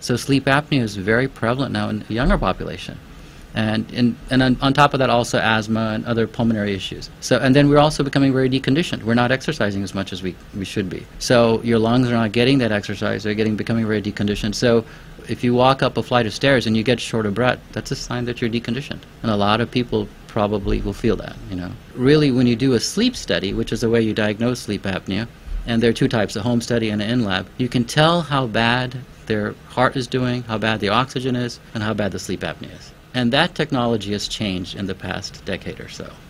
So sleep apnea is very prevalent now in the younger population. And on top of that, also asthma and other pulmonary issues. So, and then we're also becoming very deconditioned. We're not exercising as much as we should be. So your lungs are not getting that exercise. They're becoming very deconditioned. So if you walk up a flight of stairs and you get short of breath, that's a sign that you're deconditioned. And a lot of people probably will feel that, you know. Really, when you do a sleep study, which is the way you diagnose sleep apnea, and there are two types, a home study and an in-lab, you can tell how bad their heart is doing, how bad the oxygen is, and how bad the sleep apnea is. And that technology has changed in the past decade or so.